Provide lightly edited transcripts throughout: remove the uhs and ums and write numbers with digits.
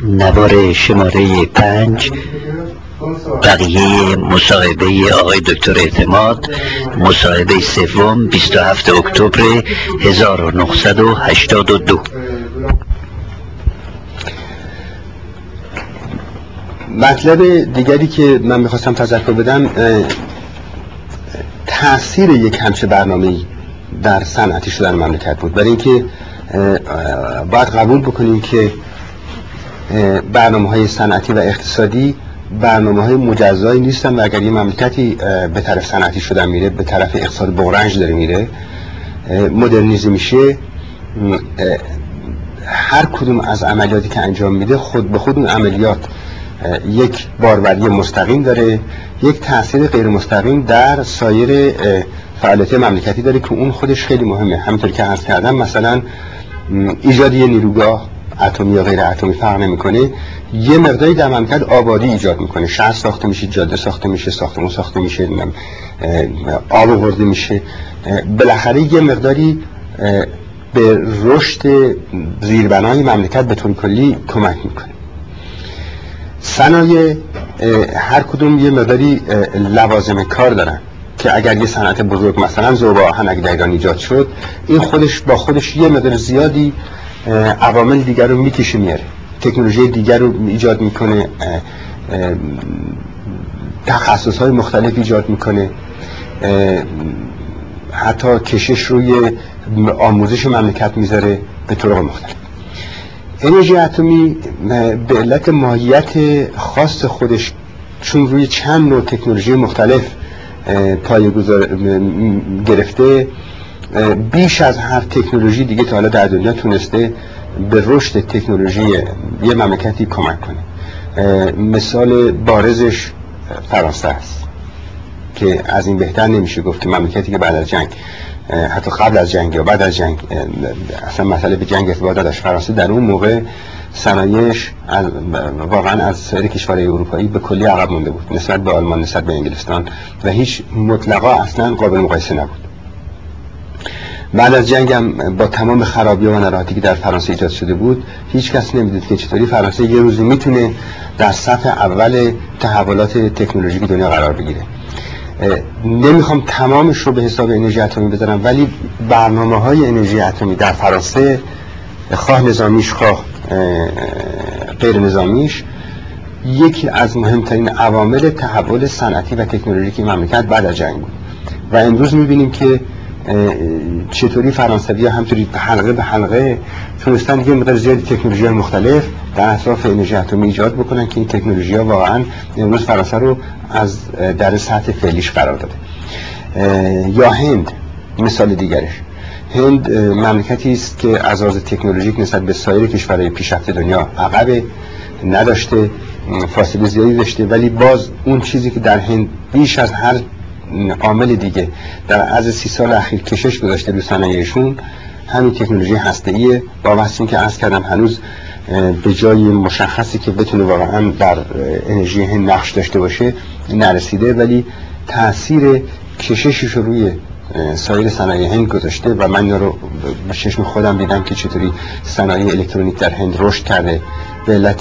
نوار شماره 5 بقیه مصاحبه آقای دکتر اعتماد، مصاحبه سوم 27 اکتبر 1982. مطلب دیگری که من میخواستم تذکر بدم تأثیر یک همچه برنامه‌ای در صنعتی شدن مملکت بود. برای اینکه باید قبول بکنیم که برنامه‌های صنعتی و اقتصادی برنامه‌های مجزایی نیستن و اگر یه مملکتی به طرف صنعتی شدن میره، به طرف اقتصاد بغرنج داره میره، مدرنیزم میشه، هر کدوم از عملیاتی که انجام میده خود به خود اون عملیات یک باروری مستقیم داره، یک تأثیر غیر مستقیم در سایر فعالیت مملکتی داره که اون خودش خیلی مهمه. همونطور که عرض کردم مثلا ایجاد یه نیروگاه اتمی یا غیر اتمی فرق نمیکنه، یه مقداری در مملکت آبادی ایجاد میکنه، شهر ساخته میشه، جاده ساخته میشه، ساختمان ساخته میشه، آب آورده میشه، بالاخره یه مقداری به رشد زیربنای مملکت به طور کلی کمک میکنه. صنایع هر کدوم یه مقداری لوازم کار دارن که اگر یه صنعت بزرگ مثلا ذوب آهن اگه در ایران ایجاد شد، این خودش با خودش یه مقدار زیادی عوامل دیگر رو میکشه میاره، تکنولوژی دیگر رو ایجاد میکنه، تخصص‌های مختلف ایجاد میکنه، حتی کشش روی آموزش مملکت میذاره به طرق مختلف. انرژی اتمی به علت ماهیت خاص خودش چون روی چند نوع تکنولوژی مختلف پایه‌گذار گرفته، بیش از هر تکنولوژی دیگه تا حالا در دنیا تونسته به رشد تکنولوژی یه مملکتی کمک کنه. مثال بارزش فرانسه است که از این بهتر نمیشه گفت که مملکتی که بعد از جنگ، حتی قبل از جنگ یا بعد از جنگ، اصلا مسئله به جنگ ارتباط نداشت. فرانسه در اون موقع صنایعش واقعا از سایر کشورهای اروپایی به کلی عقب مونده بود نسبت به آلمان، نسبت به انگلستان و هیچ مطلقا اصلا قابل مقایسه نبود. بعد از جنگ هم با تمام خرابی‌ها و ناراحتی که در فرانسه ایجاد شده بود، هیچ کس نمی‌دید که چطوری فرانسه یه روزی میتونه در صف اول تحولات تکنولوژیک دنیا قرار بگیره. نمیخوام تمامش رو به حساب انرژی اتمی بذارم، ولی برنامه‌های انرژی اتمی در فرانسه، خواه نظامیش خواه غیر نظامیش، یکی از مهمترین عوامل تحول صنعتی و تکنولوژیکی مملکت بعد از جنگ بود. و امروز می‌بینیم که چطوری فرانسوی‌ها همطوری حلقه به حلقه تونستن یه مقدار زیادی تکنولوژی‌های مختلف در اطراف انرژی اتمی ایجاد بکنن که این تکنولوژی‌ها واقعاً امروز فرانسه رو از در سطح فعلیش قرار داده. یا هند مثال دیگرش. هند مملکتی است که از لحاظ تکنولوژیک نسبت به سایر کشورهای پیشرفته دنیا عقب نداشته، فاصله زیادی داشته، ولی باز اون چیزی که در هند بیش از هر عامل دیگه در از 30 سال اخیر کشش گذاشته روی صنایعشون، همین تکنولوژی هسته‌ایه. با واسه این که عرض کردم هنوز به جای مشخصی که بتونه واقعا در انرژی هند نقش داشته باشه نرسیده، ولی تأثیر کششش رو روی سایر صنایع هند گذاشته و من رو به چشم خودم دیدم که چطوری صنایع الکترونیک در هند رشد کرده به علت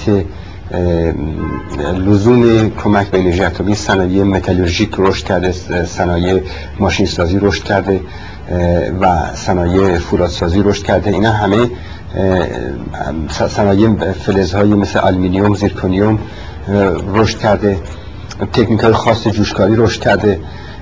لزوم کمک به انرژی اتمی. صنایع متالورژیک رشد کرده، صنایع ماشین سازی رشد کرده و صنایع فولادسازی رشد کرده. اینا همه صنایع فلزهای مثل آلومینیوم، زیرکونیوم رشد کرده، تکنیک‌های خاص جوشکاری رشد کرده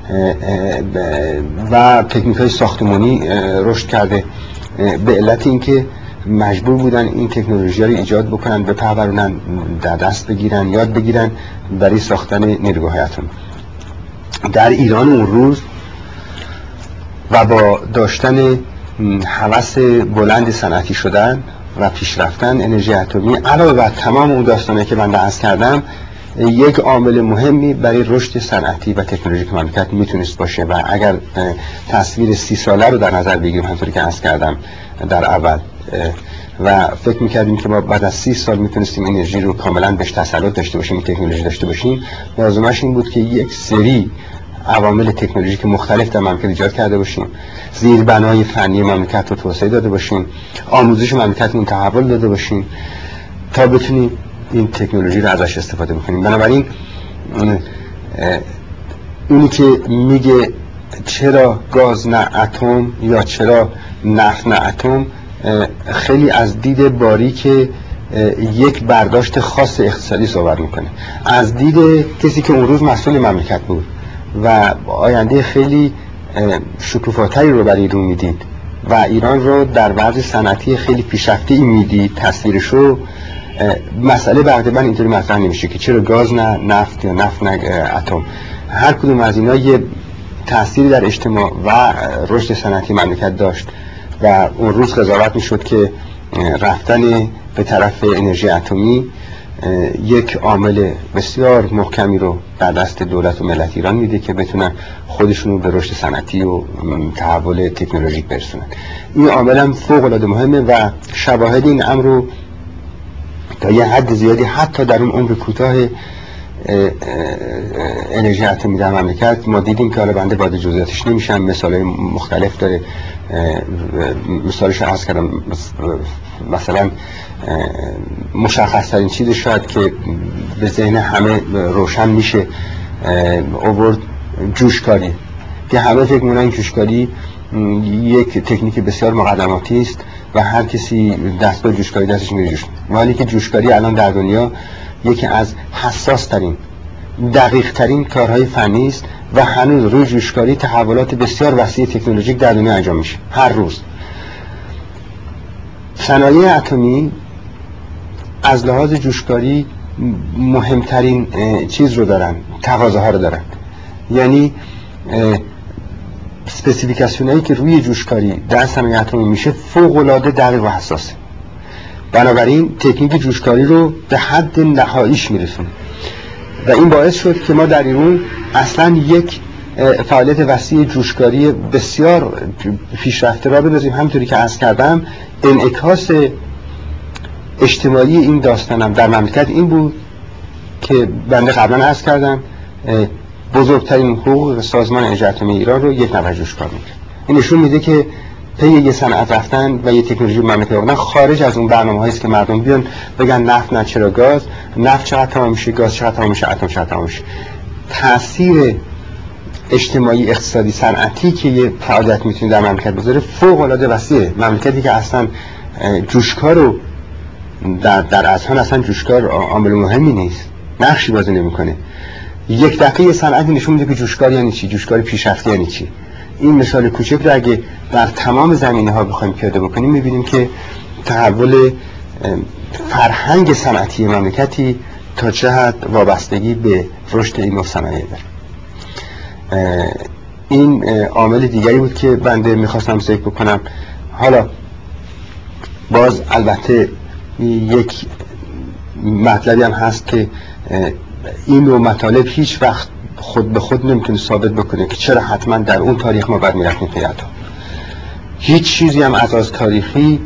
و تکنیک‌های ساختمانی رشد کرده به علت اینکه مجبور بودن این تکنولوژی‌ها رو ایجاد بکنن، بپرورونن، در دست بگیرن، یاد بگیرن برای ساختن نیروگاه‌های اتمی. در ایران اون روز و با داشتن هوس بلند صنعتی شدن و پیشرفتن انرژی اتمی علاوه بر تمام اون داستانه که من عرض کردم، یک عامل مهمی برای رشد صنعتی و تکنولوژیک مملکت میتونست باشه. و اگر تصویر 30 ساله رو در نظر بگیریم همونطوری که عرض کردم در اول و فکر میکردیم که ما بعد از 30 سال میتونستیم انرژی رو کاملا بهش تسلط داشته باشیم، تکنولوژی داشته باشیم، لازمش این بود که یک سری عوامل تکنولوژیک مختلف در مملکت ایجاد کرده باشیم، زیربنای فنی مملکت رو توسعه داده باشیم، آموزش مملکت رو تحول داده باشیم تا بتونیم این تکنولوژی رو ازش استفاده بکنیم. بنابراین اونی که میگه چرا گاز نه اتم یا چرا نفت نه اتم، خیلی از دید باریک یک برداشت خاص اقتصادی صحبت میکنه، از دید کسی که اون روز مسئول مملکت بود و آینده خیلی شکوفاتری رو برای ایران میدید و ایران رو در وضع صنعتی خیلی پیشرفته‌ای میدید. تصویرش رو مسئله بعد من اینطوری مطرح نمیشه که چرا گاز نه نفت یا نفت نه اتم. هر کدوم از اینا یه تأثیری در اجتماع و رشد صنعتی مملکت داشت و اون روز قضاوت میشد که رفتن به طرف انرژی اتمی یک عامل بسیار محکمی رو در دست دولت و ملت ایران میده که بتونن خودشونو به رشد صنعتی و تحول تکنولوژیک برسونن. این عامل هم فوق العاده مهمه و شواهد این امر رو تا یه حد زیادی حتی در اون عمر کوتاه انرژی اتمی در مملکت ما دیدیم که حالا بنده وارد جزئیاتش نمیشم، مثالای مختلف داره. مثالش عرض کردم، مثلا مشخص ترین چیز شاید که به ذهن همه روشن میشه آورد جوشکاری، که همه فکر می‌کنن جوشکاری یک تکنیک بسیار مقدماتی است و هر کسی دستگاه جوشکاری دستش میره جوش، ولی که جوشکاری الان در دنیا یکی از حساس ترین دقیق ترین کارهای فنی است و هنوز روی جوشکاری تحولات بسیار وسیع تکنولوژیک در دنیا انجام میشه هر روز. صنایع اتمی از لحاظ جوشکاری مهمترین چیز رو دارن، تقاضاها رو دارن، یعنی اسپسیفیکاسیون هایی که روی جوشکاری در صنایع اتمی میشه فوق العاده دقیق و حساسه. بنابراین تکنیک جوشکاری رو به حد نهاییش میرسونه و این باعث شد که ما در ایران اصلا یک فعالیت وسیع جوشکاری بسیار پیشرفته را بندازیم. همونطوری که عرض کردم انعکاس اجتماعی این داستانم در مملکت این بود که بنده قبلا عرض کردم بزرگترین حقوق سازمان انرژی اتمی ایران رو یک نفر جوشکار میده. این نشون میده که پی یه صنعت رفتن و یه تکنولوژی مملکت آوردن خارج از اون برنامه‌هایی است که مردم بیان بگن نفت نه چرا گاز، نفت چقدر تمام میشه، گاز چقدر تمام میشه، اتم چقدر تمام میشه. تاثیر اجتماعی اقتصادی صنعتی که یه فعالیت میتونه در مملکت بذاره فوق العاده وسیعه. مملکتی که اصلا جوشکار رو در اذهان اصلا جوشکار عامل مهمی نیست، نقشی بازی نمیکنه، یک دقیقه صنعتی نشون میده که جوشکار یعنی چی، جوشکار پیشرفته یعنی چی. این مثال کوچک رو اگه در تمام زمینه ها بخوایم پیاده بکنیم میبینیم که تحول فرهنگ صنعتی مملکتی تا چه حد وابستگی به رشد این نوع صنایع داره. این عامل دیگری بود که بنده میخواستم ذکر بکنم. حالا باز البته یک مطلبی هم هست که این نوع مطالب هیچ وقت خود به خود نمیتونه ثابت بکنه که چرا حتما در اون تاریخ ما باید میرفتیم پی اتم. هیچ چیزی هم از تاریخی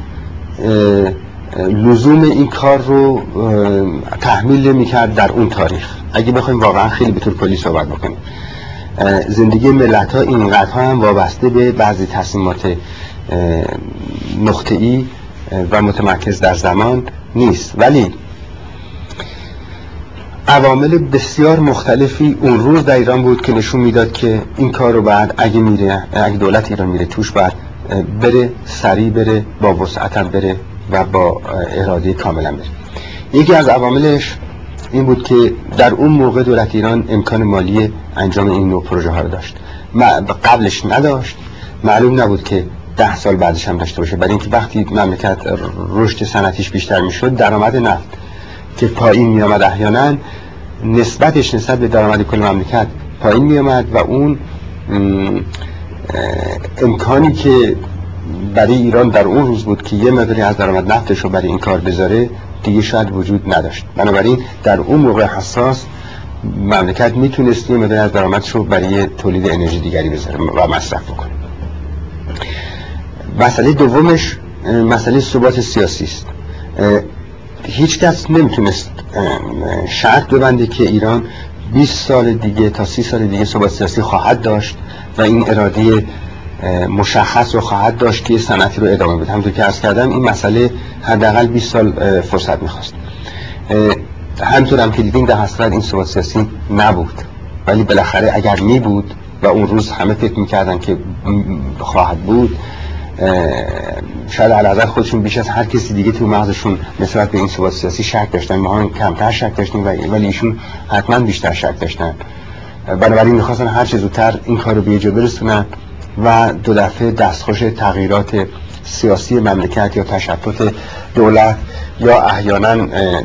لزوم این کار رو تحمیل نمی‌کرد در اون تاریخ. اگه بخوایم واقعا خیلی به طور کلی صحبت بکنیم، زندگی ملت‌ها اینقدرها هم وابسته به بعضی تصمیمات نقطه‌ای و متمرکز در زمان نیست، ولی عوامل بسیار مختلفی اون روز در ایران بود که نشون میداد که این کار رو بعد اگه دولت ایران میره توش بعد بره، سریع بره، با وسعت بره و با اراده کاملا بره. یکی از عواملش این بود که در اون موقع دولت ایران امکان مالی انجام این نوع پروژه ها رو داشت، قبلش نداشت، معلوم نبود که 10 سال بعدش هم داشته باشه. برای اینکه وقتی مملکت رشد صنعتیش بیشتر میشد، درآمد نفت که پایین می آمد احیانا نسبتش نسبت به درآمد کل مملکت پایین می آمد و اون امکانی که برای ایران در اون روز بود که یه مقداری از درآمد نفتش رو برای این کار بذاره دیگه شاید وجود نداشت. بنابراین در اون موقع حساس مملکت میتونست یه مقداری از درآمدش رو برای تولید انرژی دیگری بذاره و مصرف بکنه. مسئله دومش مسئله ثبات سیاسی است. هیچ کس نمیتونست شرط ببنده که ایران 20 سال دیگه تا 30 سال دیگه ثبات سیاسی خواهد داشت و این اراده مشخص رو خواهد داشت که صنعتی رو ادامه بده. همونطور که عرض کردم این مسئله حداقل 20 سال فرصت میخواست. همطور هم که دیدیم در حسرت این ثبات سیاسی نبود، ولی بالاخره اگر می بود و اون روز همه فکر میکردن که خواهد بود، شاید علیحضرت خودشون بیش از هر کسی دیگه تو مغزشون نسبت به این ثبات سیاسی شک داشتن. ما هم کمتر شک داشتیم ولی ایشون حتما بیشتر شک داشتن. بنابراین میخواستن هر چه زودتر این کار رو به یه جا برسونن و دو دفعه دستخوش تغییرات سیاسی مملکت یا تشتت دولت یا احیانا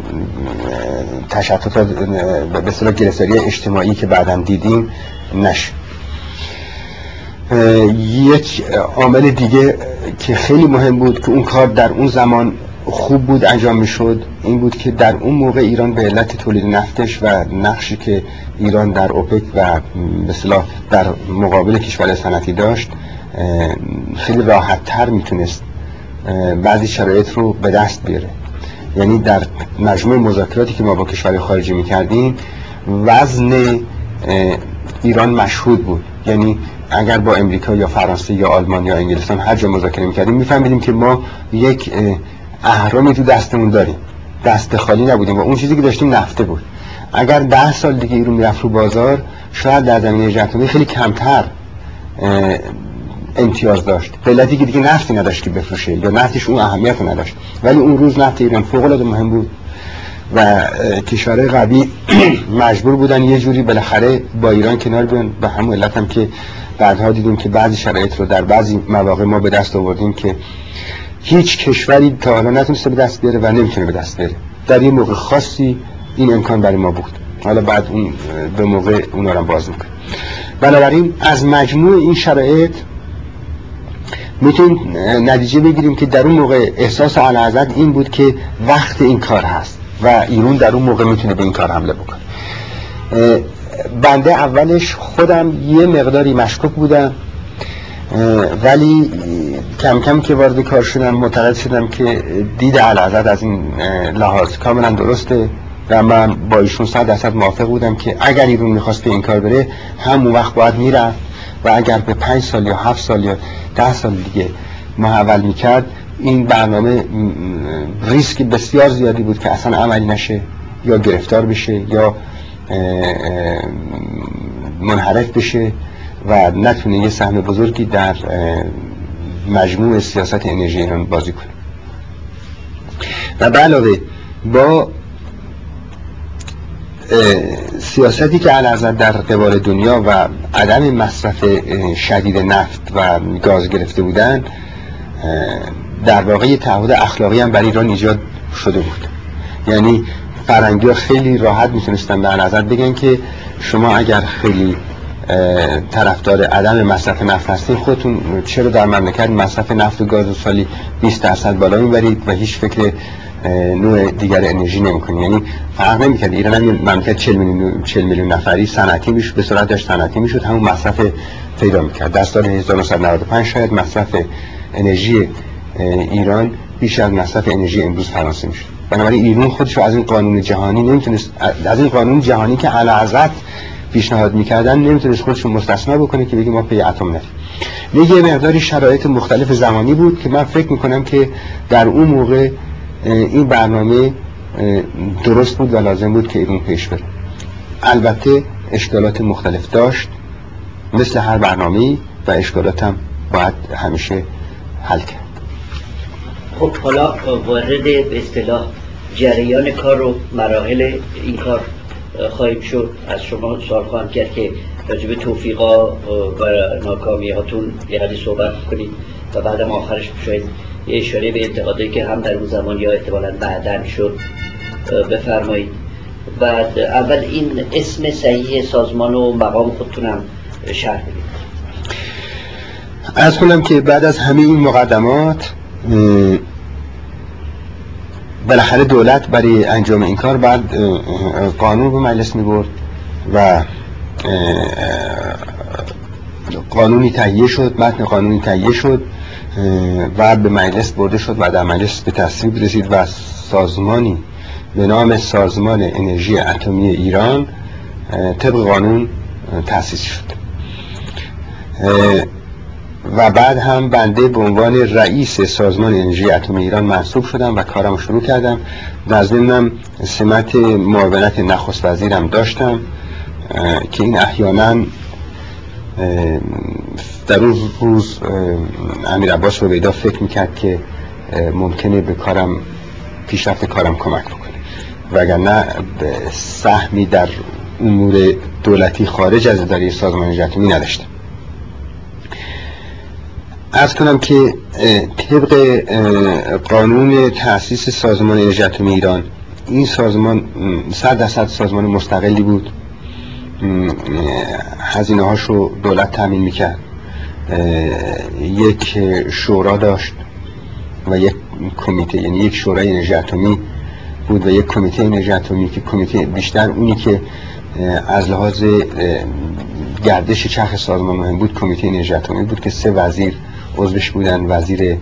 تشتتات به اصطلاح گرفتاری اجتماعی که بعداً دیدیم نشه. یک عامل دیگه که خیلی مهم بود که اون کار در اون زمان خوب بود انجام میشد این بود که در اون موقع ایران به علت تولید نفتش و نقشی که ایران در اوپک و به اصطلاح در مقابل کشورهای صنعتی داشت خیلی راحت تر میتونست بعضی شرایط رو به دست بیاره. یعنی در مجموع مذاکراتی که ما با کشورهای خارجی میکردیم وزن ایران مشهود بود. یعنی اگر با امریکا یا فرانسه یا آلمان یا انگلستان هر جا مذاکره میکردیم میفهمیدیم که ما یک اهرامی تو دستمون داریم، دست خالی نبودیم و اون چیزی که داشتیم نفته بود. اگر 10 سال دیگه ایران میرفت رو بازار شاید در زمینه انرژی اتمی خیلی کمتر امتیاز داشت، به علتی که دیگه نفتی نداشت که بفروشه یا نفتش اون اهمیت رو نداشت. ولی اون روز نفت ایران فوق العاده مهم بود و کشورهای قوی مجبور بودن یه جوری بالاخره با ایران کنار بیان. به همون علت هم که بعدها دیدیم که بعضی شرایط رو در بعضی مواقع ما به دست آوردیم که هیچ کشوری تا حالا نتونسته به دست بیاره و نمیتونه به دست بیاره. در یه موقع خاصی این امکان برای ما بود، حالا بعد اون به موقع اونا رو باز میکنه. بنابراین از مجموع این شرایط میتونیم نتیجه بگیریم که در اون موقع احساس اعلیحضرت این بود که وقت این کار هست و ایران در اون موقع میتونه به این کار حمله بکنه. بنده اولش خودم یه مقداری مشکوک بودم، ولی کم کم که وارد کار شدم معتقد شدم که دید اعلیحضرت از این لحاظ کاملا درسته و من با ایشون 100% موافق بودم که اگر ایران میخواست به این کار بره همون وقت باید میرفت و اگر به 5 سال یا 7 سال یا 10 سال دیگه محول میکرد این برنامه ریسک بسیار زیادی بود که اصلا عملی نشه یا گرفتار بشه یا منحرف بشه و نتونه یه سهم بزرگی در مجموع سیاست انرژی ایران بازی کنه. و به علاوه با سیاستی که اعلیحضرت در قبال دنیا و عدم مصرف شدید نفت و گاز گرفته بودن در واقع تعهد اخلاقی هم برای ایران ایجاد شده بود. یعنی فرنگی ها خیلی راحت میتونستن به اعلیحضرت بگن که شما اگر خیلی طرفدار عدم مصرف نفت هستین خودتون چرا در مملکت مصرف نفت و گاز سالی 20% بالا میبرید و هیچ فکر نوع دیگر انرژی نمیکنید. یعنی فرق نمیکرد ایران هم مملکت 40 میلیون نفری صنعتی میشد، به صورت داشت صنعتی میشد، همون مصرف پیدا میکرد. در سال 1995 شاید مصرف انرژی ایران بیش از مصرف انرژی امروز فرانسه میشد. بنابراین ایران خودش از این قانون جهانی نمیتونست، از این قانون جهانی که اعلیحضرت پیشنهاد میکردن نمیتونست خودشون مستثنا بکنه که بگیم ما پی اتم نریم. یه مقداری شرایط مختلف زمانی بود که من فکر میکنم که در اون موقع این برنامه درست بود و لازم بود که ایران پیش بره. البته اشکالات مختلف داشت مثل هر برنامه‌ای و اشکالات هم باید همیشه حل کرد. خب حالا وارد به اصطلاح جریان کار و مراحل این کار خواهیم شد. از شما سوال خواهم کرد که راجب توفیقا و ناکامی هاتون یه قدری صحبت کنید و بعدم آخرش شاید یه اشاره به انتقادایی که هم در اون زمان یا احتمالاً بعداً شد بفرمایید. بعد اول این اسم صحیح سازمان و مقام خودتونم شرح بدید. عرض کنم که بعد از همه این مقدمات بالاخره دولت برای انجام این کار بعد قانون به مجلس می‌برد و قانونی تهیه شد، متن قانونی تهیه شد و به مجلس برده شد و در مجلس به تصویب رسید و سازمانی به نام سازمان انرژی اتمی ایران طبق قانون تأسیس شد. و بعد هم بنده به عنوان رئیس سازمان انرژی اتمی ایران منصوب شدم و کارم شروع کردم. در ضمنم سمت معاونت نخست وزیرم داشتم که این احیانا در اون روز امیر عباس رویدا فکر میکرد که ممکنه به کارم، پیشرفت کارم کمک بکنه، وگرنه سهمی در امور دولتی خارج از اداره سازمان انرژی اتمی نداشتم. عرض کنم که طبق قانون تأسیس سازمان انرژی اتمی ایران، این سازمان 100% سازمان مستقلی بود. هزینه هاشو دولت تامین میکرد، یک شورا داشت و یک کمیته، یعنی یک شورای انرژی اتمی بود و یک کمیته انرژی اتمی که کمیته بیشتر اونی که از لحاظ گردش چرخ سازمان مهم بود کمیته انرژی اتمی بود که 3 وزیر عضوش بودن: وزیر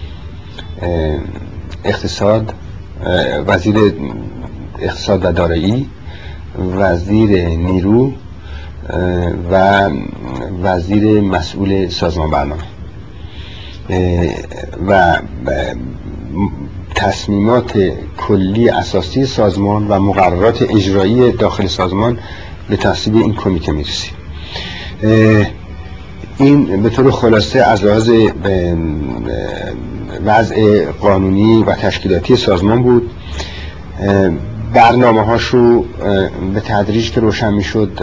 اقتصاد، وزیر اقتصاد و دارایی، وزیر نیرو و وزیر مسئول سازمان برنامه. و تصمیمات کلی اساسی سازمان و مقررات اجرایی داخل سازمان به تصویب این کمیته میرسید. این به طور خلاصه از لحاظ وضع قانونی و تشکیلاتی سازمان بود. برنامه هاشو به تدریج که روشن می شد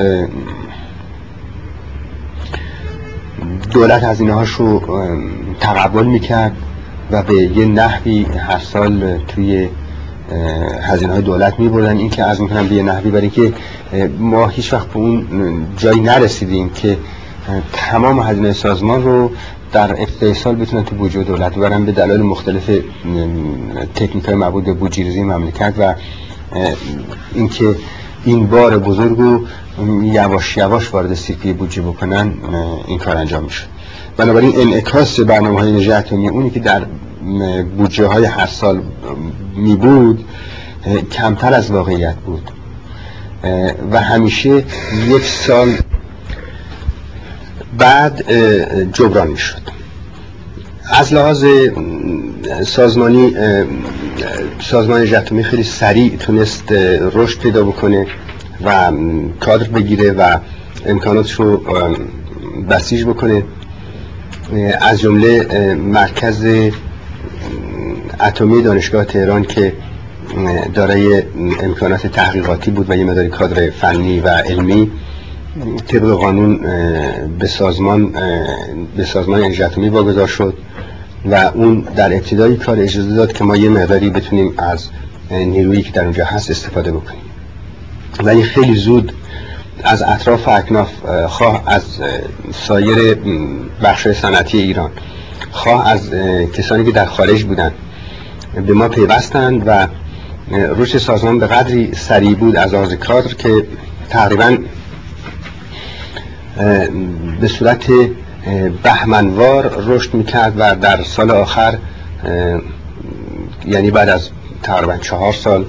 دولت هزینه هاشو تقبل می کرد و به یه نحوی هر سال توی هزینه های دولت می بردن. این که عرض می کنم به یه نحوی، برای که ما هیچ وقت به اون جایی نرسیدیم که تمام هزینه سازمان رو در ابتدای سال بتونن تو بودجه دولت ببرن به دلایل مختلف، تکنیک‌های مربوط به بودجه‌ریزی مملکت و اینکه این بار بزرگ رو یواش یواش وارد سیرکه بودجه بکنن، این کار انجام میشد. بنابراین انعکاس برنامه‌های انرژی اتمی اونی که در بودجه های هر سال می بود کمتر از واقعیت بود و همیشه یک سال بعد جبران می شد. از لحاظ سازمانی سازمان انرژی اتمی خیلی سریع تونست رشد پیدا بکنه و کادر بگیره و امکاناتش رو بسیج بکنه. از جمله مرکز اتمی دانشگاه تهران که دارای امکانات تحقیقاتی بود و یه مقداری کادر فنی و علمی، طبق قانون به سازمان انرژی اتمی واگذار شد و اون در ابتدای کار اجازه داد که ما یه مقداری بتونیم از نیرویی که در اونجا هست استفاده بکنیم. ولی خیلی زود از اطراف و اکناف، خواه از سایر بخش‌های صنعتی ایران، خواه از کسانی که در خارج بودن، به ما پیوستند و رشد سازمان به قدری سریع بود از لحاظ کادر که تقریباً به صورت بهمنوار رشد میکرد و در سال آخر، یعنی بعد از تقریباً 4 سال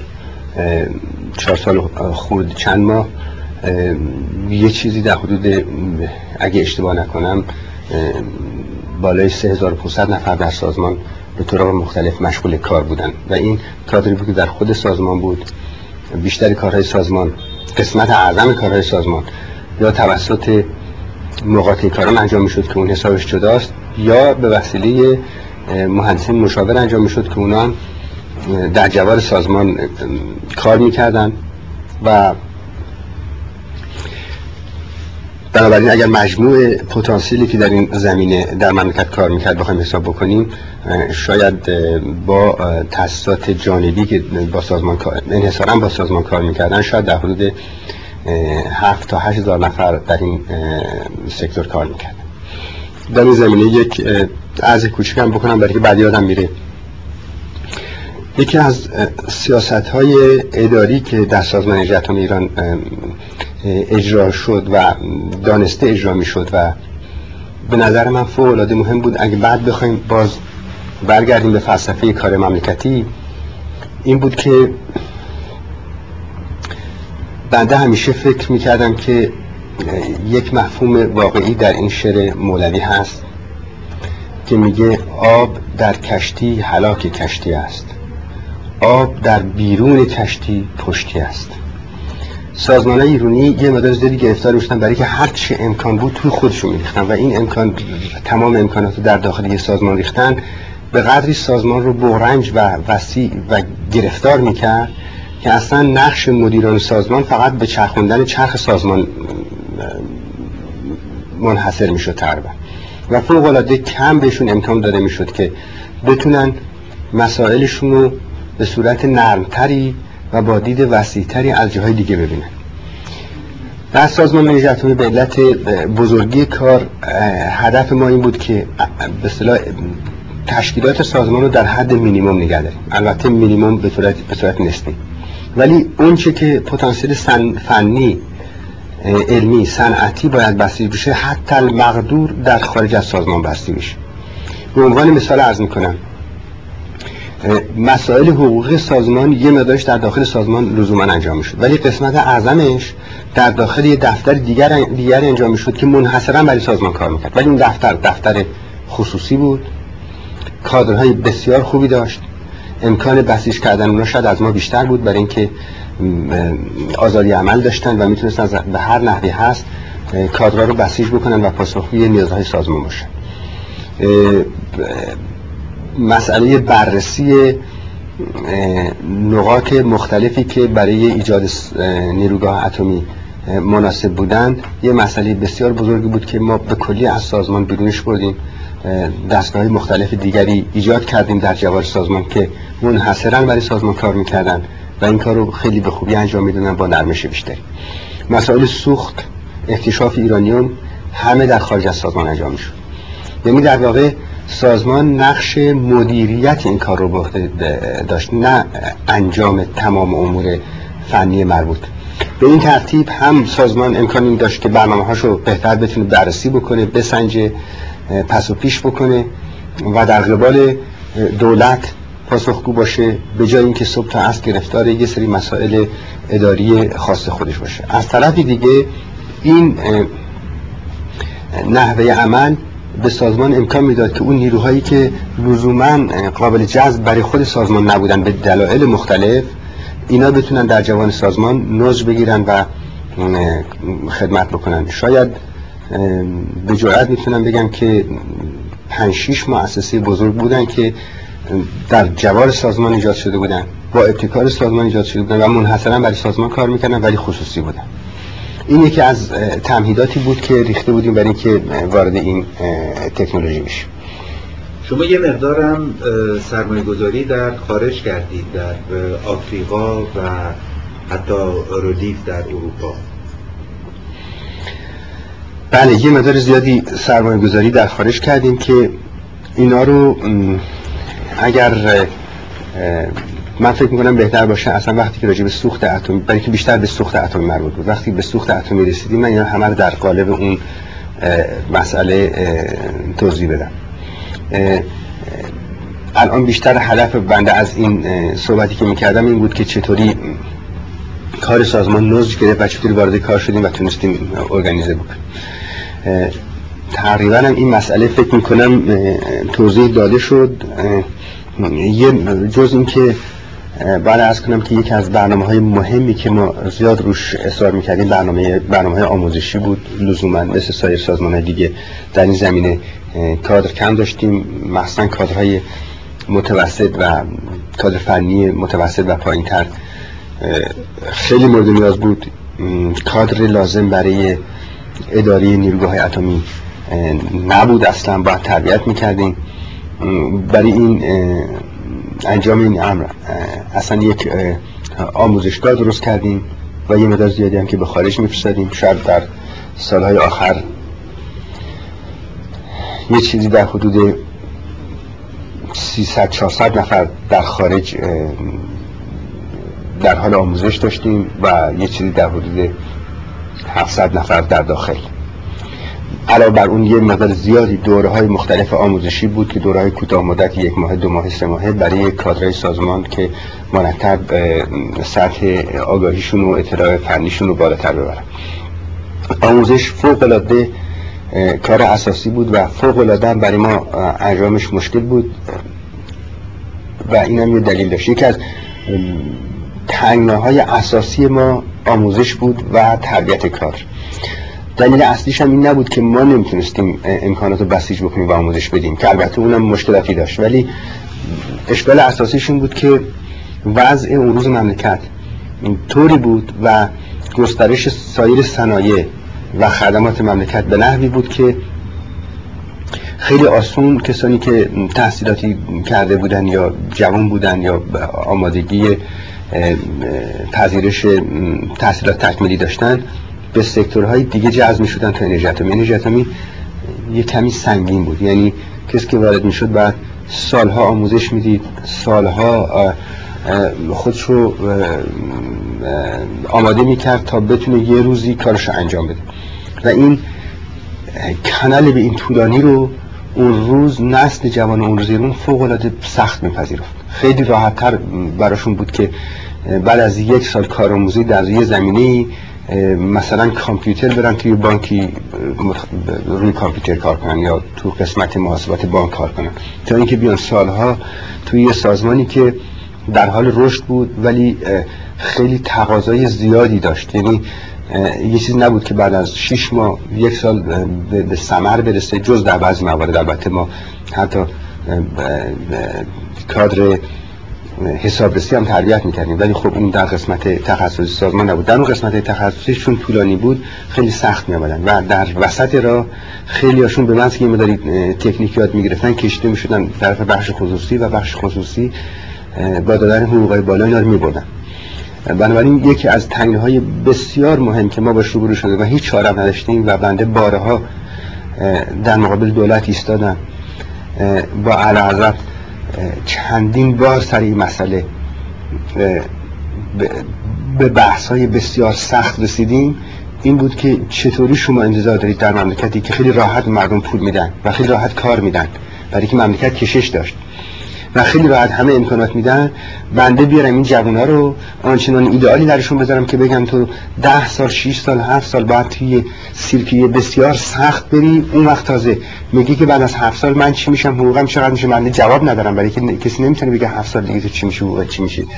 خورد چند ماه، یه چیزی در حدود، اگه اشتباه نکنم، بالای 3500 نفر در سازمان به طرق مختلف مشغول کار بودن و این کادری بود که در خود سازمان بود. بیشتر کارهای سازمان، قسمت اعظم کارهای سازمان یا توسط مقاطع کاران انجام میشد که اون حسابش جداست، یا به وسیله مهندسین مشاور انجام میشد که اونا در جوار سازمان کار میکردن. و بنابراین اگر مجموع پتانسیلی که در این زمینه در مملکت کار میکرد بخوایم حساب بکنیم، شاید با تأسیسات جانبی که با سازمان انحصاراً با سازمان کار میکردن، شاید در حدود 7 تا 8 هزار نفر در این سکتور کار میکردن. در این زمینه یک عرض کوچیک هم بکنم برای که بعد یادم میره. یکی از سیاست‌های اداری که در سازمان انرژی اتمی ایران اجرا شد و دانسته اجرا میشد و به نظر من فوق‌العاده مهم بود، اگه بعد بخوایم باز برگردیم به فلسفه کار مملکتی، این بود که بنده همیشه فکر میکردم که یک مفهوم واقعی در این شعر مولوی هست که میگه آب در کشتی هلاک کشتی است، آب در بیرون کشتی پشتی است. سازمان‌های ایرانی یه مقدار زیادی گرفتار میشدن برای که هر چه امکان بود توی خودشون میریختن و این امکان، تمام امکانات رو در داخل یه سازمان ریختن، به قدری سازمان رو بغرنج و وسیع و گرفتار میکرد که اصلا نقش مدیران سازمان فقط به چرخوندن چرخ سازمان منحصر میشد تقریبا و فوق‌العاده کم بهشون امکان داده میشد که بتونن مسائلشون رو به صورت نرمتری و با دید وسیع‌تری از جاهای دیگه ببینن. در سازمان انرژی اتمی به علت بزرگی کار هدف ما این بود که به اصطلاح تشکیلات سازمان رو در حد مینیمم نگه داریم، البته مینیمم به صورت نسبی، ولی اون چه که پتانسیل فنی، علمی، صنعتی باید بسته بشه حتی المقدور در خارج از سازمان بسته میشه. به عنوان مثال عرض میکنم مسائل حقوقی سازمان یه مقدارش در داخل سازمان لزوما انجام میشد، ولی قسمت اعظمش در داخل یه دفتر دیگر انجام میشد که منحصرا برای سازمان کار میکرد، ولی اون دفتر خصوصی بود، کادرهای بسیار خوبی داشت، امکان بسیج کردن اونا شاید از ما بیشتر بود برای اینکه آزادی عمل داشتن و میتونستن به هر نحوی هست کادرها رو بسیج بکنن و پاسخگوی نیازهای سازمان باشن. مسئله بررسی نقاط مختلفی که برای ایجاد نیروگاه اتمی مناسب بودند یه مسئله بسیار بزرگی بود که ما به کلی از سازمان بیرونش بردیم. دستگاه مختلف دیگری ایجاد کردیم در جوار سازمان که منحصراً برای سازمان کار میکردن و این کار رو خیلی به خوبی انجام میدونن با نرمش بیشتری. مسائل سوخت، اکتشاف ایرانیوم همه در خارج از سازمان انجام میشد. یعنی در واقع سازمان نقش مدیریت این کار رو به عهده داشت، نه انجام تمام امور فنی مربوط. به این ترتیب هم سازمان امکانی داشت که برنامه‌هاشو بهتر بتونه بررسی بکنه، بسنجه، پس و پیش بکنه و در قبال دولت پاسخگو باشه، به جای اینکه صبح تا عصر گرفتار یه سری مسائل اداری خاص خودش باشه. از طرفی دیگه این نحوه عمل به سازمان امکان میداد که اون نیروهایی که لزوما قابل جذب برای خود سازمان نبودن به دلایل مختلف، اینا بتونن در جوان سازمان نوژ بگیرن و خدمت بکنن. شاید به جرئت میتونم بگم که 5-6 مؤسسه بزرگ بودن که در جوار سازمان ایجاد شده بودن، با ابتکار سازمان ایجاد شده بودن و منحصرا برای سازمان کار میکردن ولی خصوصی بودن. این یکی از تمهیداتی بود که ریخته بودیم برای اینکه وارد این تکنولوژی بشیم. شما یه مقدارم سرمایه گذاری در خارج کردید، در آفریقا و حتی ردیف در اروپا. بله، یه مقدار زیادی سرمایه گذاری در خارج کردیم که اینا رو اگر من فکر میکنم بهتر باشه اصلا وقتی که راجع به سوخت اتمی، برای که بیشتر به سوخت اتمی مربوط بود، وقتی به سوخت اتمی رسیدیم من اینا همه رو در قالب اون مسئله توضیح بدم. الان بیشتر هدف بنده از این صحبتی که میکردم این بود که چطوری کار سازمان نوژ گرفت و چطوری وارد کار شدیم و تونستیم ارگانیزه بکنیم. تقریبا این مسئله فکر میکنم توضیح داده شد. یه جز این که باید عرض کنم که یکی از برنامه‌های مهمی که ما زیاد روش اصرار میکردیم برنامه‌های آموزشی بود. لزوما مثل سایر سازمان‌های دیگه در این زمینه کادر کم داشتیم، مخصوصا کادرهای متوسط و کادر فنی متوسط و پایین‌تر خیلی مورد نیاز بود. کادر لازم برای اداره نیروگاه اتمی نبود، اصلا باید تربیت میکردیم. برای این انجام این امر اصلا یک آموزشگاه درست کردیم و یه مقدار زیادی هم که به خارج میفرستادیم. شاید در سالهای آخر یه چیزی در حدود 300-400 نفر در خارج در حال آموزش داشتیم و یه چیزی در حدود 700 نفر در داخل. علاوه بر اون یه مقدار زیادی دوره‌های مختلف آموزشی بود که دوره‌های کوتاه مدت 1 ماه، 2 ماه، 3 ماهه برای کادرهای سازمان که مرتب سطح آگاهیشون و اطلاع فنیشون رو بالاتر ببرن. آموزش فوق‌العاده کار اساسی بود و فوق العاده برای ما انجامش مشکل بود و اینم یه دلیل داشت. یکی از تنگناهای اساسی ما آموزش بود و تربیت کار. دلیل اصلیش هم این نبود که ما نمیتونستیم امکانات رو بسیج بکنیم و آموزش بدیم، که البته اونم مشکلاتی داشت، ولی اشکال اساسیش این بود که وضع اون روز مملکت طوری بود و گسترش سایر صنایع و خدمات مملکت به نحوی بود که خیلی آسون کسانی که تحصیلاتی کرده بودن یا جوان بودن یا آمادگی پذیرش تحصیلات تکمیلی داشتن به سکتورهای دیگه جذب می‌شدن تا انرژی اتمی. انرژی اتمی یه کمی سنگین بود، یعنی کسی که وارد میشد بعد سالها آموزش میدید، سالها خودش رو آماده میکرد تا بتونه یه روزی کارش رو انجام بده و این کانال به این طولانی رو اون روز نسل جوان اون روزیرون فوق العاده سخت میپذیرفت. خیلی راحت‌تر براشون بود که بعد از 1 سال کارآموزی در یه زمینه‌ای مثلا کامپیوتر برن توی بانکی روی کامپیوتر کار کنن یا تو قسمت محاسبات بانک کار کنن، تا اینکه بیان سالها توی یه سازمانی که در حال رشد بود ولی خیلی تقاضای زیادی داشت. یعنی یه چیز نبود که بعد از 6 ماه 1 سال به ثمر برسه، جز در بعضی موارد. البته ما حتی کادر حسابرسی هم تربیت میکردیم، ولی خب اون در قسمت تخصصی سازمان نبود. در اون قسمت تخصصی چون طولانی بود خیلی سخت میآمدن و در وسط راه خیلی هاشون به محض که یه مقداری تکنیک یاد میگرفتن کشیده میشدن طرف بخش خصوصی و بخش خصوصی با دادن حقوقای بالا اینا رو میبردن. بنابراین یکی از تنگناهای بسیار مهم که ما باش روبرو شده و هیچ چاره نداشتیم و بنده بارها در مقابل دولت ایستادم، با اعلیحضرت چندین بار سر این مسئله به بحث‌های بسیار سخت رسیدیم. این بود که چطوری شما انتظار دارید در مملکتی که خیلی راحت مردم پول میدن و خیلی راحت کار میدن، برای که مملکت کشش داشت و خیلی راحت همه امکانات میدن، بنده بیارم این جوونا رو آنچنان ایدئالی درشون بذارم که بگم تو 10 سال 6 سال 7 سال بعد توی سیرکی بسیار سخت بری، اون وقت تازه میگی که بعد از 7 سال من چی میشم، حقوقم چقدر میشه. من جواب ندارم، برای که کسی نمیتونه بگه 7 سال دیگه تو چی میشه، حقوقت چی میشه.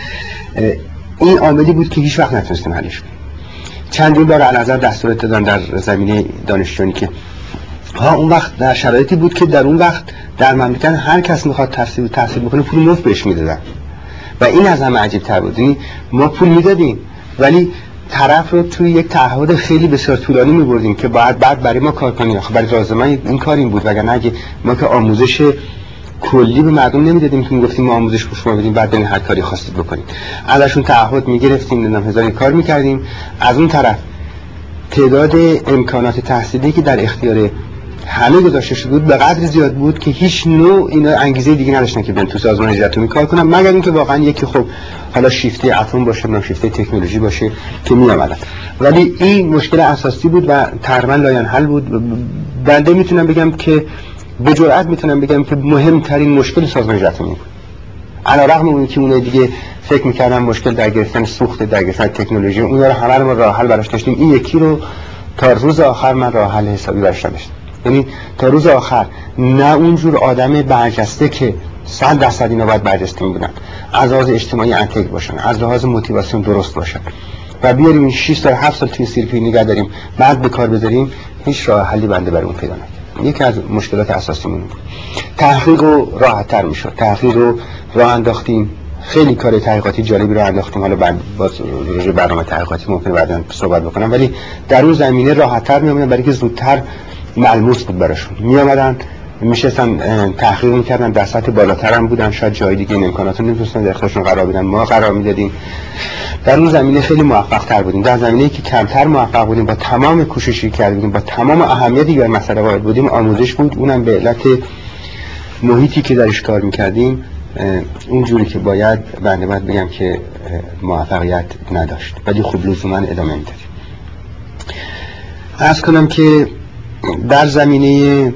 این عاملی بود که هیچ وقت نتونستیم حلش کنیم. چندین بار اعلیحضرت دستور دادن در زمینه دانشجویی که اون وقت در شرایطی بود که در اون وقت در مملکت هر کس میخواد تحصیل بکنه پول مفت بهش میدادن و این از همه عجیب تر بود. یعنی ما پول میدادیم ولی طرف رو توی یک تعهد خیلی بسیار طولانی میبردیم که بعد برای ما کار کنیم. خب برای لازمه این کار این بود، وگرنه اگه ما که آموزش کلی به مردم نمیدادیم که میگفتیم ما آموزش به شما بدیم بعد برین هر کاری خواستید بکنید، ازشون تعهد میگرفتیم، نمیدونم هزار کار میکردیم. از اون طرف تعداد امکانات تحصیلی که در اختیار همه گذاشته شده بود به قدر زیاد بود که هیچ نوع اینا انگیزه دیگه نداشتن که برن تو سازمان انرژی اتمی کار کنن، مگر اینکه واقعا یکی خب حالا شیفته اتم باشه یا شیفته تکنولوژی باشه که میآمدن. ولی این مشکل اساسی بود و تقریبا لاینحل بود. بنده میتونم بگم که به جرئت میتونم بگم که مهمترین مشکل سازمان انرژی اتمی بود، علیرغم اون که اونای دیگه فکر میکردن مشکل در گرفتن سوخت، در گرفتن تکنولوژی، اون رو همه ما راه حل براش داشتیم. این یکی رو تا روز آخر من راه حل حسابی براش داشتم. یعنی تا روز آخر نه اونجور آدم برجسته که 100% اینا باید برجسته میبودن، از لحاظ اجتماعی انتگ باشن، از لحاظ موتیواسیون درست باشن و بیاریم این 6 سال 7 سال توی سیرکی نگه داریم بعد به کار بذاریم، هیچ راه حلی بنده برای اون پیدا نکردم. یکی از مشکلات اساسیمون بود. تحقیق رو راحت تر میشد، تحقیق رو راه انداختیم، خیلی کار تحقیقاتی جالبی رو انداختیم. حالا بعد باز برنامه تحقیقاتی ممکنه بعداً صحبت بکنم، ولی در اون زمینه راحت تر میامدن برای که زودتر ملموس بود براشون. میامدن میشستن تحقیق میکردن، در سطح بالاتر هم بودن، شاید جای دیگه این امکانات رو نمیتونستن در خودشون قرار بدن، ما قرار میدادیم. در اون زمینه خیلی موفق تر بودیم. در زمینه‌ای که کمتر موفق بودیم، با تمام کوششی کردیم، با تمام اهمیتی که مسئله وارد بودیم، آموزش بود. اونم به علت محیطی که درش کار میکردیم اونجوری که باید بگم که موفقیت نداشت، ولی خب لزوما ادامه میدادیم. عرض کنم که در زمینه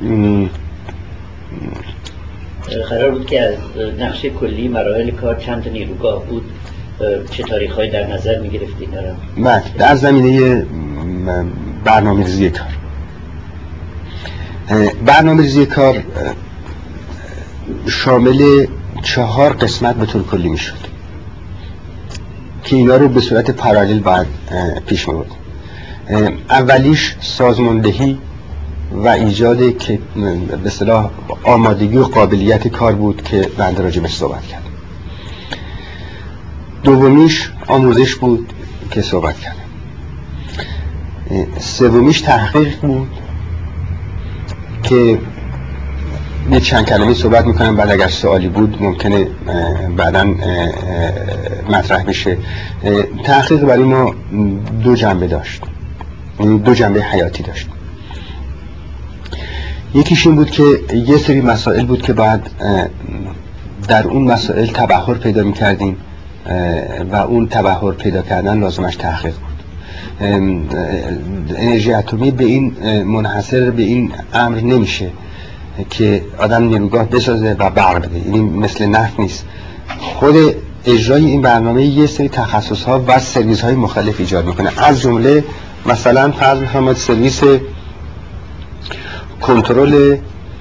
قرار بود که از نقشه کلی مراحل کار چند تا نیروگاه بود، چه تاریخ‌هایی در نظر می‌گرفتید؟ در زمینه برنامه‌ریزی کار برنامه‌ریزی کار شامل 4 قسمت به طور کلی میشد که اینا رو به صورت پارالیل باید پیش می‌برد. اولیش سازماندهی و ایجاد که به اصطلاح آمادگی و قابلیت کار بود که بنده راجع بهش صحبت کردم. دومیش آموزش بود که صحبت کردم. سومیش تحقیق بود که یه چند کلمه صحبت میکنم، بعد اگر سوالی بود ممکنه بعداً مطرح بشه. تحقیق برای ما 2 جنبه داشت، 2 جنبه حیاتی داشت. یکیش این بود که یه سری مسائل بود که باید در اون مسائل تبحر پیدا میکردیم و اون تبحر پیدا کردن لازمش تحقیق بود. انرژی اتمی به این منحصر به این امر نمیشه که آدم نیروگاه بسازه و برق بده، یعنی مثل نفت نیست. خود اجرای این برنامه یه سری تخصص ها و سرویس های مختلف ایجاد میکنه. از جمله مثلا فرض می‌کنم سرویس کنترل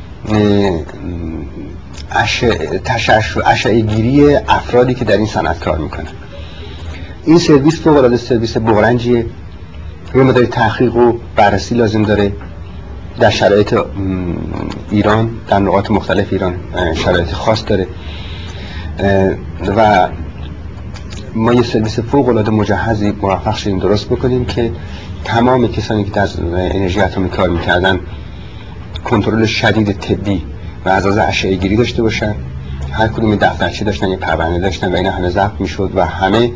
اشعه گیری افرادی که در این صنعت کار میکنن. این سرویس فوق‌العاده سرویس بغرنجیه، یه مقدار تحقیق و بررسی لازم داره در شرایط ایران، در نقاط مختلف ایران شرایط خاص داره و ما یه سرویس فوق‌العاده مجهزی موفق شدیم درست بکنیم که تمام کسانی که در انرژی اتمی کار میکردن کنترل شدید طبی و از اشعه گیری داشته باشن. هر کدوم دفترچه داشتن، یه پرونده داشتن و اینا همه ضبط میشد و همه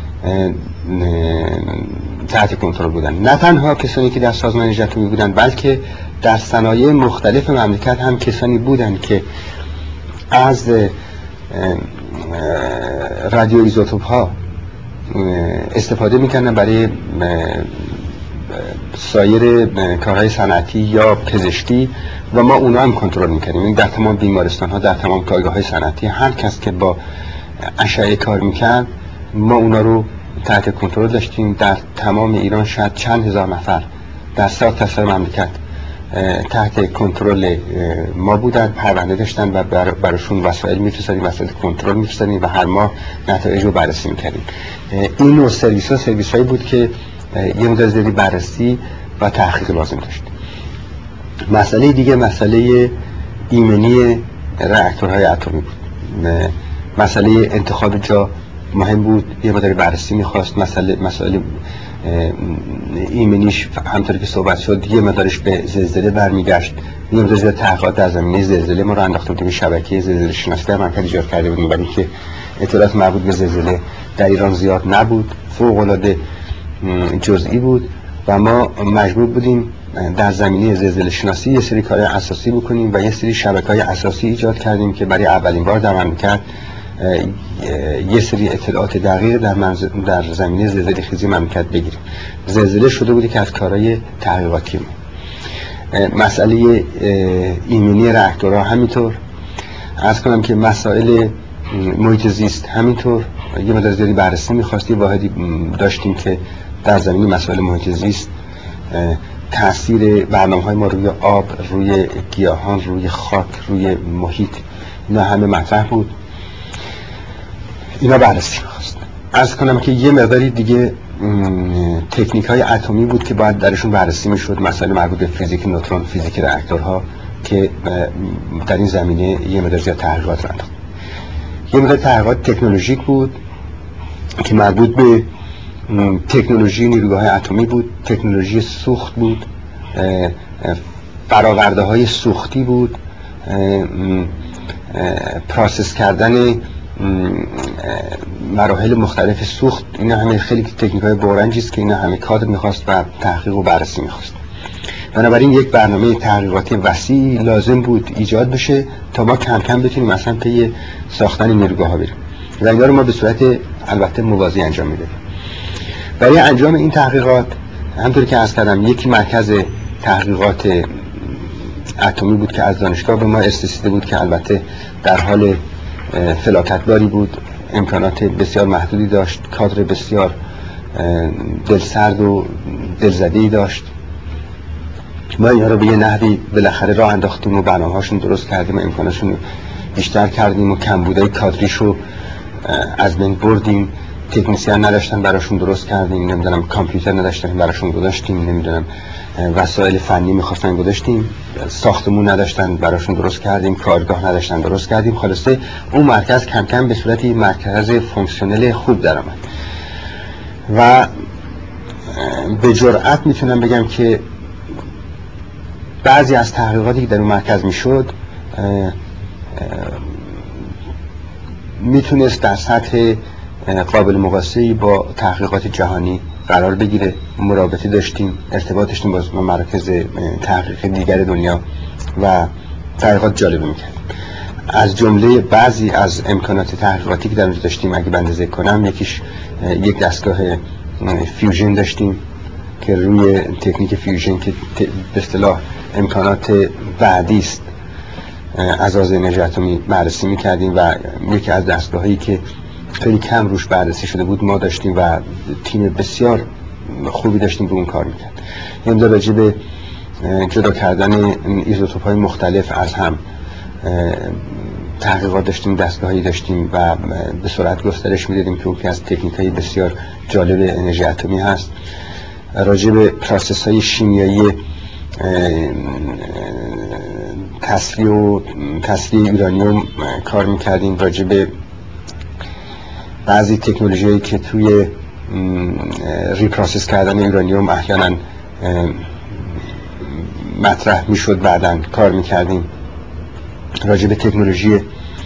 تحت کنترل بودن. نه تنها کسانی که در سازمان انرژی اتمی بودن، بلکه در صنایع مختلف مملکت هم کسانی بودن که از رادیو ایزوتوپ ها استفاده میکنن برای سایر کارهای صنعتی یا پزشکی و ما اونا هم کنترل میکنیم. این در تمام بیمارستان ها، در تمام کارگاه های صنعتی، هر کس که با اشعه کار میکرد ما اونا رو تحت کنترل داشتیم. در تمام ایران شاید چند هزار نفر در سرتاسر مملکت تحت کنترل ما بودن، پرونده داشتن و براشون وسایل میفرستادیم، وسایل کنترل میفرستادیم و هر ماه نتایج رو بررسی میکردیم. این نوع سرویس هایی بود که یه مقدار زیادی بررسی و تحقیق لازم داشت. مسئله دیگه مسئله ایمنی راکتورهای اتمی بود. مسئله انتخاب جا مهم بود، یه مقدار بررسی میخواست. مسئله ایمنیش همطور که صحبت شد یه مقدارش به زلزله برمیگشت. یه مقدار زیاد تحقیقات در زمینه زلزله ما رو انداخته بودیم، شبکه زلزله شناسی در منطقه ایجاد کرده بودیم، برای اینکه اطلاعات مربوط به زلزله در ایران زیاد نبود، فوق‌العاده جزئی بود و ما مجبور بودیم در زمینه زلزله شناسی یه سری کارهای اساسی بکنیم و یه سری شبکه‌های اساسی ایجاد کردیم که برای اولین بار در مملکت یه سری اطلاعات دقیق در زمینه زلزله خیزی مملکت بگیریم. زلزله شده بودی که از کارهای تحقیقاتی ما. مسئله ایمنی راکتورها همینطور. عرض کنم که مسائل محیط زیست همینطور یه مقدار زیادی بررسی می‌خواست. یه واحدی داشتیم که در زمینه مسائل محیط زیست تاثیر برنامه‌های ما روی آب، روی گیاهان، روی خاک، روی محیط، اینا همه مطرح بود. اینا بررسی می‌خواست. عرض کنم که یه مقداری دیگه تکنیک‌های اتمی بود که باید درشون بررسی می‌شد، مسائل مربوط به فیزیک نوترون، فیزیک راکتورها که در این زمینه یه مقدار زیاد تحقیقات انداخت. یه مقدار تحقیقات تکنولوژیک بود که مربوط به تکنولوژی نیروگاه‌های اتمی بود، تکنولوژی سوخت بود، فراورده های سوختی بود، پروسس کردن مراحل مختلف سوخت. اینا همه خیلی تکنیک‌های برنجی است که اینا همه کادر می‌خواست و تحقیق و بررسی می‌خواست. بنابراین یک برنامه تحقیقاتی وسیع لازم بود ایجاد بشه تا ما کم کم بتونیم مثلا پی ساختن نیروگاه‌ها بریم. و اینا رو ما به صورت البته موازی انجام میدیم. برای انجام این تحقیقات همونطور که عرض کردم یک مرکز تحقیقات اتمی بود که از دانشگاه به ما ارسیده بود که البته در حال فلاکتباری بود، امکانات بسیار محدودی داشت، کادر بسیار دلسرد و دلزده‌ای داشت ما اینا رو به یه نحوی بالاخره راه انداختیم و برنامه‌هاشون درست کردیم و امکاناتشون رو بیشتر کردیم و کمبودهای کادریش رو از بین بردیم. تکنیسیان نداشتن براشون درست کردیم، نمیدونم کامپیوتر نداشتن براشون گذاشتیم، نمیدونم وسایل فنی میخواستن گذاشتیم، ساختمون نداشتن براشون درست کردیم، کارگاه نداشتن درست کردیم. خلاصه اون مرکز کم کم به صورتی مرکز فونکسیونل خوب در آمد و به جرئت میتونم بگم که بعضی از تحقیقاتی که در اون مرکز میشد میتونست در سطح قابل مقایسه‌ای با تحقیقات جهانی قرار بگیره. مرابطه داشتیم، ارتباط داشتیم با مراکز تحقیق دیگر دنیا و تحقیقات جالب میکرد. از جمله بعضی از امکانات تحقیقاتی که در اونجا داشتیم اگه بنده ذکر کنم، یکیش یک دستگاه فیوژن داشتیم که روی تکنیک فیوژن که به اصطلاح امکانات بعدی است از آز انرژی اتمی بررسی میکردیم و یکی از دستگاهایی که خیلی کم روش بررسی شده بود ما داشتیم و تیم بسیار خوبی داشتیم رو اون کار میکرد. یعنی راجع به جدا کردن ایزوتوپ های مختلف از هم تحقیقات داشتیم، دستگاهایی داشتیم و به سرعت گسترش میدادیم که یکی از تکنیک های بسیار جالب انرژی اتمی هست. راجع به پروسس های شیمیایی تصفیه یورانیوم کار میکردیم. راجع به بعضی تکنولوژی‌هایی که توی ریپروسس کردن یورانیوم احیانا مطرح میشد بعداً کار میکردیم. راجع به تکنولوژی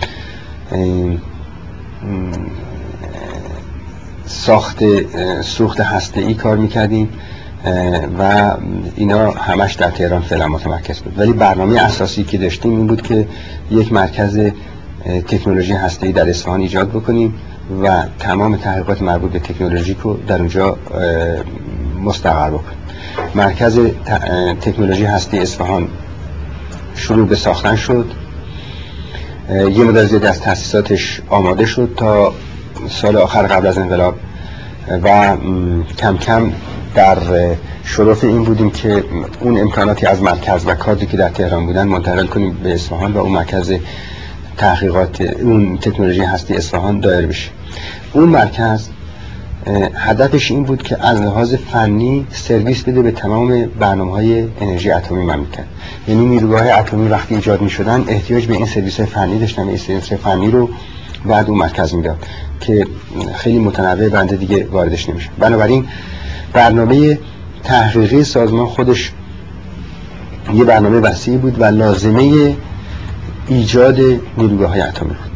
سوخت هسته‌ای کار میکردیم و اینا همش در تهران فعلا متمرکز بود. ولی برنامه اساسی که داشتیم این بود که یک مرکز تکنولوژی هسته‌ای در اصفهان ایجاد بکنیم و تمام تحقیقات مربوط به تکنولوژی رو در اونجا مستقر بکنیم. مرکز تکنولوژی هسته اصفهان شروع به ساختن شد. یه مدت زیادی از تأسیساتش آماده شد تا سال آخر قبل از انقلاب و کم کم در شرف این بودیم که اون امکاناتی از مرکز و کادری که در تهران بودن منتقل کنیم به اصفهان و اون مرکز تحقیقات اون تکنولوژی هسته اصفهان دایر بشه. اون مرکز هدفش این بود که از لحاظ فنی سرویس بده به تمام برنامه‌های انرژی اتمی مملکت. یعنی نیروگاه‌های اتمی وقتی ایجاد می‌شدن احتیاج به این سرویس‌های فنی داشتن، این سرویس‌های فنی رو بعد اون مرکز میداد که خیلی متنوع، بنده دیگه واردش نمیشه. بنابراین برنامه تحقیقی سازمان خودش یه برنامه وسیع بود و لازمه ایجاد نیروگاه‌های اتمی بود.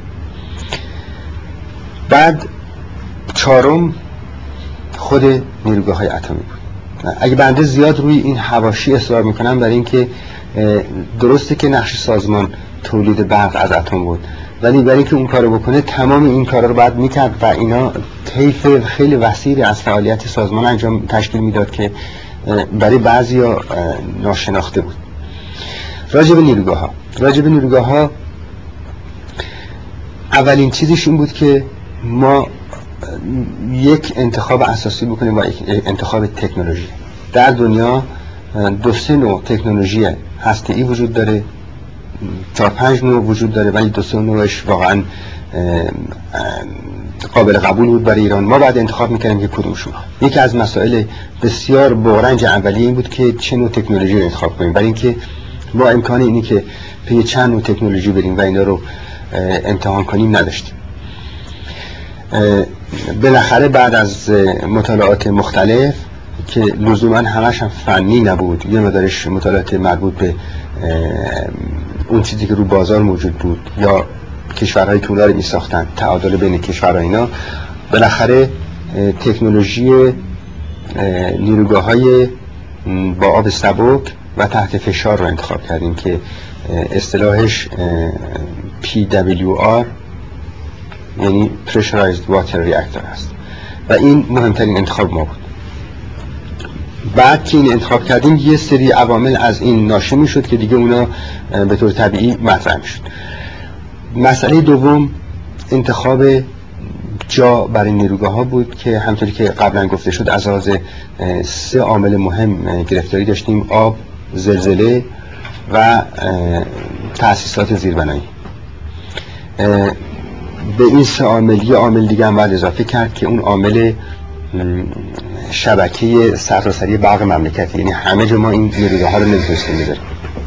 بعد چهارم خود نیروگاه‌های اتمی بود. اگه بنده زیاد روی این حواشی اصرار میکنم برای اینکه درسته که نقش سازمان تولید برق از اتم بود، ولی برای اینکه اون کارو بکنه تمام این کارا رو باید میکرد و اینا طیف خیلی وسیعی از فعالیت سازمان انجام تشکیل میداد که برای بعضیا ناشناخته بود. راجع به نیروگاه‌ها اولین چیزش این بود که ما یک انتخاب اساسی بکنیم و یک انتخاب تکنولوژی. در دنیا 2-3 نوع تکنولوژی هسته‌ای وجود داره، 4-5 نوع وجود داره، ولی 2-3 نوعش واقعا قابل قبول بود برای ایران. ما بعد انتخاب میکردیم که کدومشون. یکی از مسائل بسیار برنج اولیه این بود که چه نوع تکنولوژی رو انتخاب کنیم، برای اینکه ما امکان اینی که پی چند نوع تکنولوژی بریم و اینا رو امتحان کنیم نداشتیم. بالاخره بعد از مطالعات مختلف که لزوما همش هم فنی نبود، یه مقدارش مطالعات مربوط به اون چیزی که رو بازار موجود بود یا کشورهایی که اونا رو می ساختن، تعادل بین کشورها، اینا بالاخره تکنولوژی نیروگاه‌های با آب سبک و تحت فشار رو انتخاب کردیم که اصطلاحش PWR یعنی Pressurized Water Reactor هست و این مهمترین انتخاب ما بود. بعد که این انتخاب کردیم یه سری عوامل از این ناشی می شد که دیگه اونا به طور طبیعی مطرح می شد. مسئله دوم انتخاب جا برای نیروگاه ها بود که همطوری که قبلا گفته شد از لحاظ 3 عامل مهم گرفتاری داشتیم: آب، زلزله و تأسیسات زیربنایی. به این سه عامل یه عامل دیگه هم باید اضافه کرد که اون عامل شبکه سراسری برق مملکت، یعنی همه جا ما این نیروگاه ها رو نمیتونستیم بذاریم.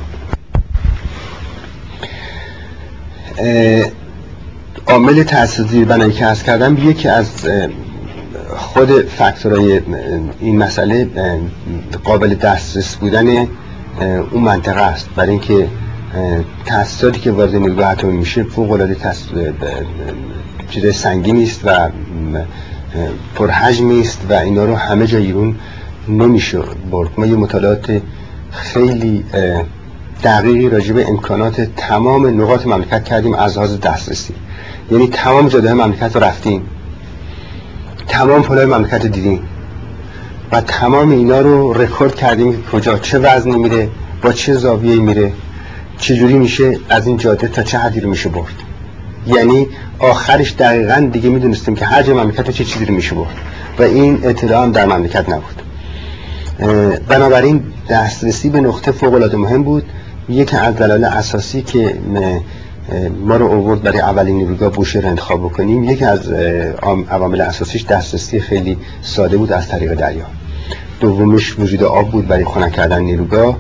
عامل تأسیس زیربنایی که عرض کردم یکی از خود فاکتورهای این مسئله قابل دسترس بودن اون منطقه است، برای اینکه تأسیساتی که وارد نیروگاه اتمی میشه فوق‌العاده چیز سنگینی است و پرحجمی است و اینا رو همه جا ایران نمیشه برد. ما یه مطالعات خیلی دقیقی راجع به امکانات تمام نقاط مملکت کردیم از لحاظ دسترسی، یعنی تمام جاده مملکت رو رفتیم، تمام پلهای مملکت رو دیدیم و تمام اینا رو رکورد کردیم که کجا چه وزنی میره، با چه زاویه‌ای میره، چه جوری میشه از این جاده تا چه حدی رو میشه برد. یعنی آخرش دقیقاً دیگه میدونستیم که هر جا مملکت چه چیزی رو میشه برد و این اطلاع هم در مملکت نبود. بنابراین دسترسی به نقطه فوق‌العاده مهم بود. یکی از دلایل اساسی که ما رو آورد برای اولین نیروگاه بوشهر رو انتخاب بکنیم، یکی از عوامل اساسیش دسترسی خیلی ساده بود از طریق دریا. دومیش وجود آب بود برای خنک کردن نیروگاه.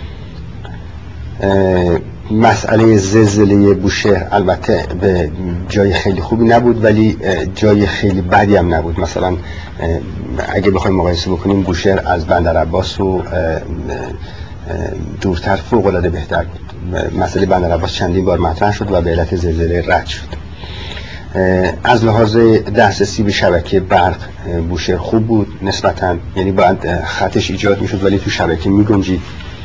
مسئله زلزله بوشهر البته به جای خیلی خوبی نبود ولی جای خیلی بدی هم نبود. مثلا اگه بخوایم مقایسه بکنیم بوشهر از بندرعباس و دورتر فوق‌العاده بهتر بود. مسئله بندرعباس چندین بار مطرح شد و به علت زلزله رد شد. از لحاظ دسترسی به شبکه برق بوشهر خوب بود نسبتاً، یعنی باید خطش ایجاد میشد ولی تو شبکه میگنجید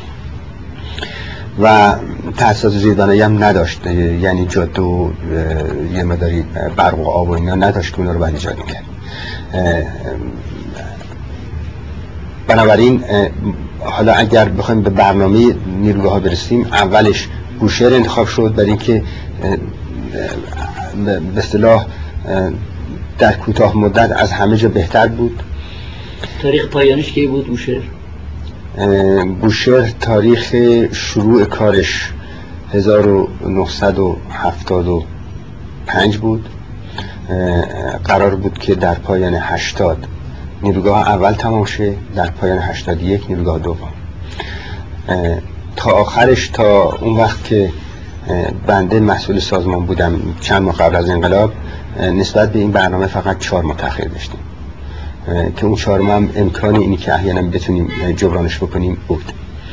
و تأسیسات زیربنایی هم نداشت، یعنی جاده و یه مقداری برق و آب و اینا نداشت که اونا رو باید ایجاد میکرد. بنابراین حالا اگر بخوایم به برنامه نیروگاه ها برسیم، اولش بوشهر انتخاب شد برای اینکه به اصطلاح در کوتاه مدت از همه جا بهتر بود. تاریخ پایانش کی بود بوشهر؟ بوشهر تاریخ شروع کارش 1975 بود. قرار بود که در پایان 80 نیروگاه اول تمام شه، در پایان 81 نیروگاه دوم. تا آخرش، تا اون وقت که بنده مسئول سازمان بودم چند ماه قبل از انقلاب، نسبت به این برنامه فقط 4 ماه تأخیر داشتیم که اون 4 ماه هم امکان اینی که احیانا بتونیم جبرانش بکنیم بود.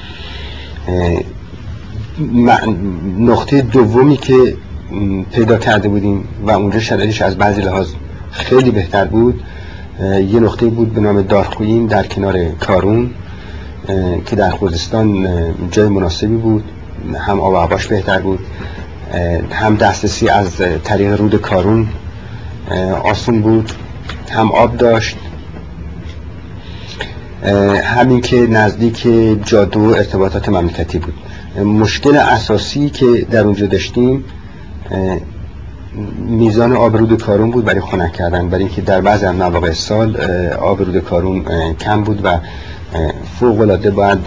نقطه دومی که پیدا کرده بودیم و اونجا شرایطش از بعضی لحاظ خیلی بهتر بود، یه نقطه بود به نام دارخویین در کنار کارون که در خوزستان جای مناسبی بود، هم آب و هواش بهتر بود، هم دسترسی از طریق رود کارون آسون بود، هم آب داشت، همین که نزدیک جاده و ارتباطات مملکتی بود. مشکل اساسی که در اونجا داشتیم میزان آب رود کارون بود برای خنک کردن، برای اینکه در بعضی از مواقع سال آب رود کارون کم بود و فوق‌العاده باید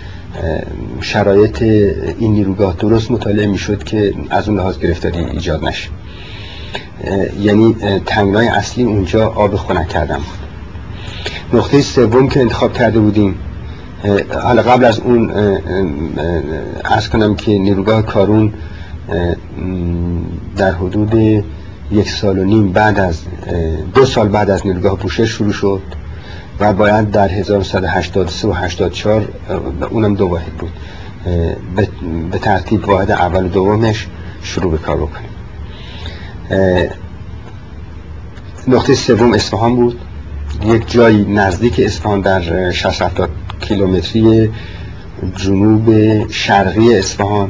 شرایط این نیروگاه درست مطالعه میشد که از اون لحاظ گرفتاری ایجاد نشه. یعنی تنگنای اصلی اونجا آب خنک کردن بود. نقطه سوم که انتخاب کرده بودیم، حالا قبل از اون عرض کنم که نیروگاه کارون در حدود 1.5 سال بعد از 2 سال بعد از نیروگاه بوشهر شروع شد و باید در 1983 و 84 اونم 2 واحد بود، به ترتیب واحد اول و دومش شروع به کار بکنیم. نقطه سوم اصفهان بود، یک جایی نزدیک اصفهان در 60-70 کیلومتری جنوب شرقی اصفهان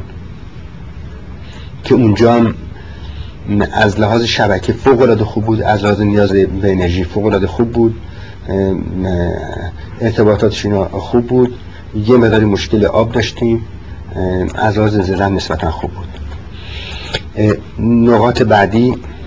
که اونجا هم از لحاظ شبکه فوق‌العاده خوب بود، از لحاظ نیاز به انرژی فوق‌العاده خوب بود، ارتباطاتش اینا خوب بود. یه مقداری مشکل آب داشتیم، از لحاظ زلزله نسبتا خوب بود. نقاط بعدی